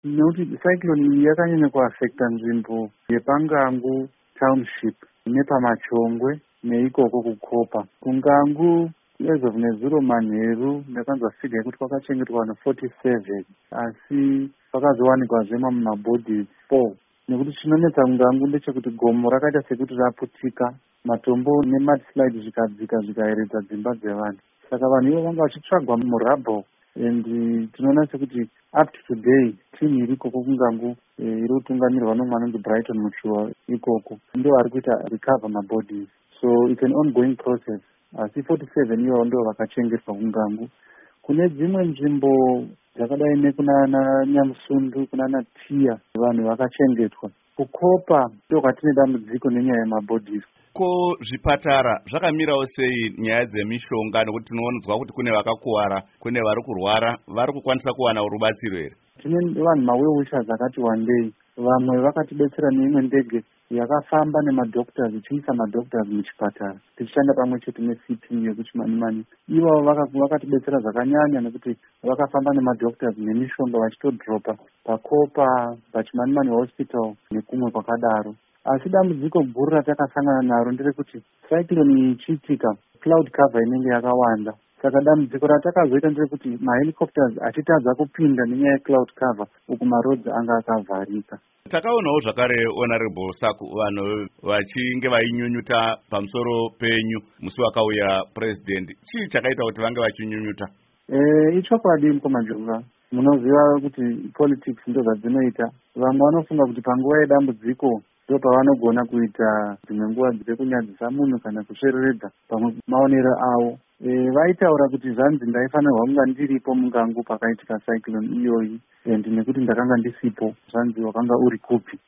Nekuti cyclone iyi yakanyanya kuafekta nzvimbo yepaNgangu township nepamachongwe neikoko kukopa. Kungangu as of nezuro manheru ndakanzwa figa yekuti kwakachengetwa vanhu 47 asi pakazowanikwa mabhodhi 4. Nekuti chinonetsa kungangu ndechekuti gomo rakaita sekuti raputika, matombo nemudslide zvikadzika zvikaeredza dzimba dzevanhu. Saka vanhu ivo vanga vachitsvagwa murabho and tinoona sekuti up to today timu iri ikoko kungangu iri kutungamirwa nomwana anonzi Brighton Muchuwa ikoko ndo ari kuita recover mabodies, so it's an ongoing process. Asi 47 ivo ndo vakachengetwa kungangu. Kune dzimwe nzvimbo dzakadai nekunana Nyamusundu, kunana Tiya, vanhu vakachengetwa. Kukopa ndo kwatine dambudziko nenyaya yemabodies. Ko zvipatara zvakamirawo sei nyaya dzemishonga, nekuti tinoonedzwa kuti kune vakakuwara, kune vari kurwara, vari kukwanisa kuwana rubatsiro here? Tine vanhu mawellwishers akati wandei. Vamwe vakatidetsera neimwe ndege yakafamba nemadhoktors, ichiisa madhoktors muchipatara, tichishanda pamwe chete neCP yekuchimani-mani. Ivo vakatidetsera zvakanyanya nekuti vakafamba nemadhoktors nemishonga vachitodropa pakopa, pachimani-mani hospital nekumwe kwakadaro. Asi dambudziko guru ratakasangana naro nderekuti cyclone iyi ichiitika cloud cover inenge yakawanda. Saka dambudziko ratakazoita nderekuti mahelicopters achitadza kupinda nenyaya yecloud cover uku marodzi anga akavharika. Takaonawo zvakare honorable Saku vanhu vachinge vainyunyuta pamusoro penyu musi wakauya president. Chii chakaita kuti vange vachinyunyuta? Ichokwadi mukomanjomba. Munoziva kuti politics ndo zvadzinoita. Vamwe vanofunga kuti panguva yedambudziko ndo pavanogona kuita dzimwe nguva dzekunyadzisa munhu kana kusvereredza pamwe maonero avo. Vaitaura kuti zvanzi ndaifanirwa kunga ndiripo mungangu pakaitika cyclone iyoyi, and nekuti ndakanga ndisipo zvanzi wakanga uri kupi.